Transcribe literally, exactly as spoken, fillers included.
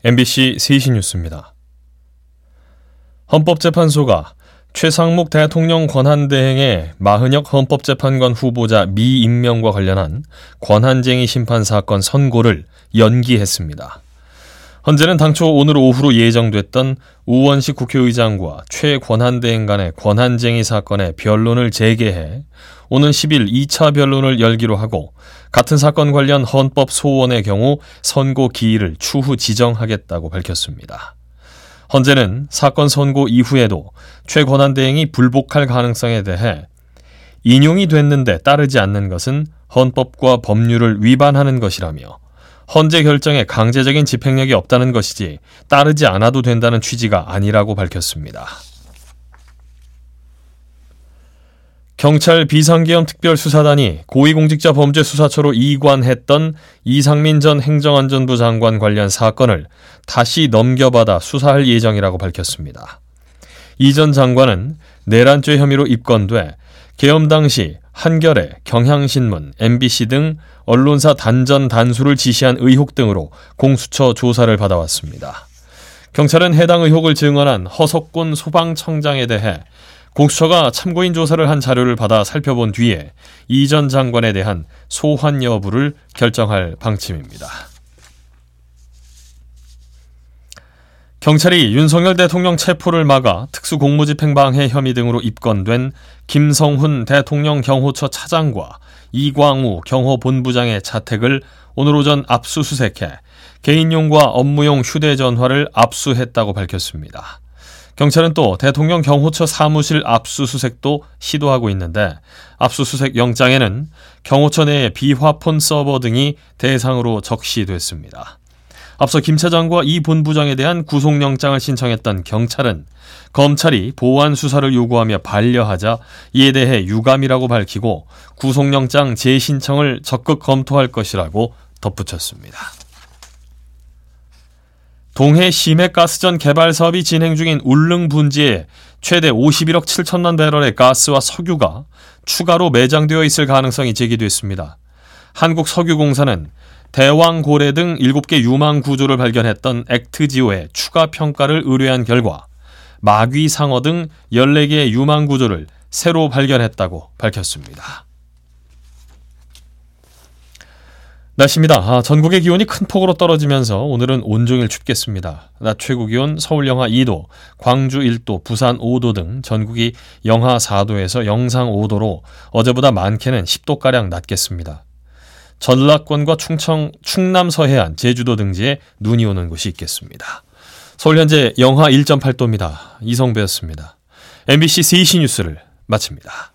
엠비씨 세시 뉴스입니다. 헌법재판소가 최상목 대통령 권한대행의 마흔역 헌법재판관 후보자 미임명과 관련한 권한쟁의 심판 사건 선고를 연기했습니다. 헌재는 당초 오늘 오후로 예정됐던 우원식 국회의장과 최 권한대행 간의 권한쟁의 사건의 변론을 재개해 오는 십일 이 차 변론을 열기로 하고 같은 사건 관련 헌법 소원의 경우 선고 기일을 추후 지정하겠다고 밝혔습니다. 헌재는 사건 선고 이후에도 최 권한대행이 불복할 가능성에 대해 인용이 됐는데 따르지 않는 것은 헌법과 법률을 위반하는 것이라며 헌재 결정에 강제적인 집행력이 없다는 것이지 따르지 않아도 된다는 취지가 아니라고 밝혔습니다. 경찰 비상계엄 특별수사단이 고위공직자범죄수사처로 이관했던 이상민 전 행정안전부 장관 관련 사건을 다시 넘겨받아 수사할 예정이라고 밝혔습니다. 이 전 장관은 내란죄 혐의로 입건돼 계엄 당시 한겨레, 경향신문, 엠비씨 등 언론사 단전 단수를 지시한 의혹 등으로 공수처 조사를 받아왔습니다. 경찰은 해당 의혹을 증언한 허석곤 소방청장에 대해 공수처가 참고인 조사를 한 자료를 받아 살펴본 뒤에 이 전 장관에 대한 소환 여부를 결정할 방침입니다. 경찰이 윤석열 대통령 체포를 막아 특수공무집행방해 혐의 등으로 입건된 김성훈 대통령 경호처 차장과 이광우 경호본부장의 자택을 오늘 오전 압수수색해 개인용과 업무용 휴대전화를 압수했다고 밝혔습니다. 경찰은 또 대통령 경호처 사무실 압수수색도 시도하고 있는데 압수수색 영장에는 경호처 내의 비화폰 서버 등이 대상으로 적시됐습니다. 앞서 김 차장과 이 본부장에 대한 구속영장을 신청했던 경찰은 검찰이 보완 수사를 요구하며 반려하자 이에 대해 유감이라고 밝히고 구속영장 재신청을 적극 검토할 것이라고 덧붙였습니다. 동해 심해가스전 개발 사업이 진행 중인 울릉 분지에 최대 오십일억 칠천만 배럴의 가스와 석유가 추가로 매장되어 있을 가능성이 제기됐습니다. 한국석유공사는 대왕고래 등 일곱 개 유망 구조를 발견했던 액트지오에 추가 평가를 의뢰한 결과 마귀상어 등 열네 개의 유망 구조를 새로 발견했다고 밝혔습니다. 날씨입니다. 아, 전국의 기온이 큰 폭으로 떨어지면서 오늘은 온종일 춥겠습니다. 낮 최고 기온 서울 영하 이 도, 광주 일 도, 부산 오 도 등 전국이 영하 사 도에서 영상 오 도로 어제보다 많게는 십 도가량 낮겠습니다. 전라권과 충청, 충남 서해안, 제주도 등지에 눈이 오는 곳이 있겠습니다. 서울 현재 영하 일 점 팔 도입니다. 이성배였습니다. 엠비씨 세시 뉴스를 마칩니다.